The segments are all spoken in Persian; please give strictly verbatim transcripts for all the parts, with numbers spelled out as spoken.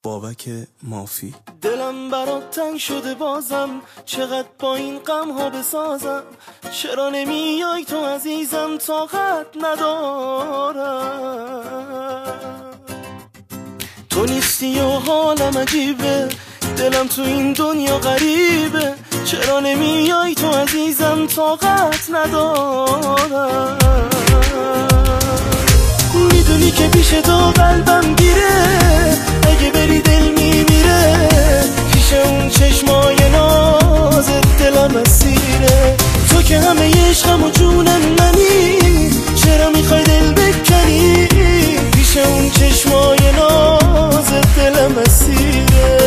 بابک مافی. دلم برات تنگ شده بازم، چقدر با این غم ها بسازم. چرا نمیای تو عزیزم، طاقت ندارم. تو نیستی و حالم عجیبه، دلم تو این دنیا غریبه. چرا نمیای تو عزیزم، طاقت ندارم. میدونی که پیش تو قلبم گیره، اگه بری دل میمیره. پیش اون چشمای نازت دلم اسیره. تو که همه عشقم و جونم منی، چرا میخوای دل بکنی؟ پیش اون چشمای نازت دلم اسیره.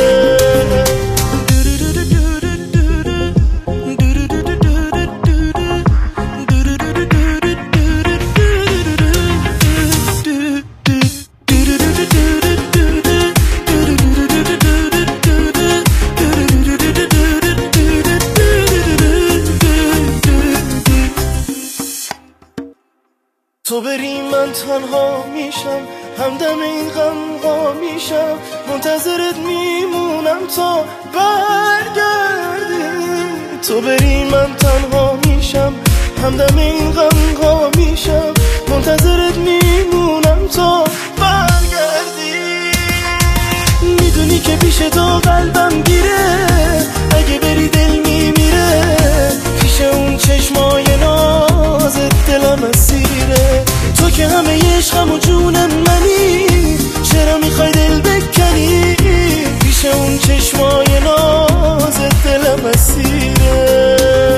تو بری من تنها میشم، همدم این غم ها میشم. منتظرت میمونم تا برگردی. تو بری من تنها میشم، همدم این غم ها میشم. منتظرت میمونم تا برگردی. میدونی که پیش تو قلبم گیره، اگه بری دل میمیره. پیش اون چشمای نازت دلم اسیره. تو که همه عشقم و جونم منی، چرا میخوای دل بکنی؟ پیش اون چشمای نازت دلم اسیره.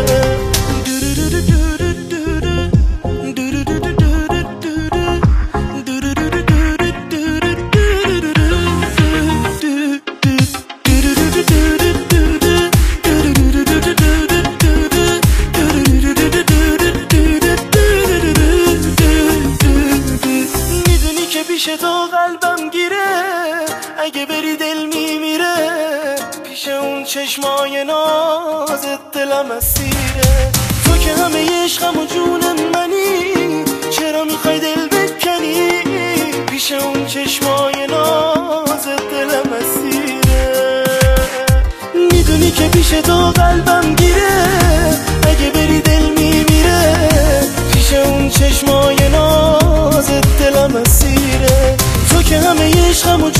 پیش تو قلبم گیره، اگه بری دل میمیره. پیش اون چشمای نازت دلم اسیره. تو که همه عشقم و جونم منی، چرا میخوای دل بکنی؟ پیش اون چشمای نازت دلم اسیره. میدونی که پیش تو قلبم گیره، اگه بری دل میمیره. پیش اون چشمای نازت دلم اسیره. تو که همه عشقم و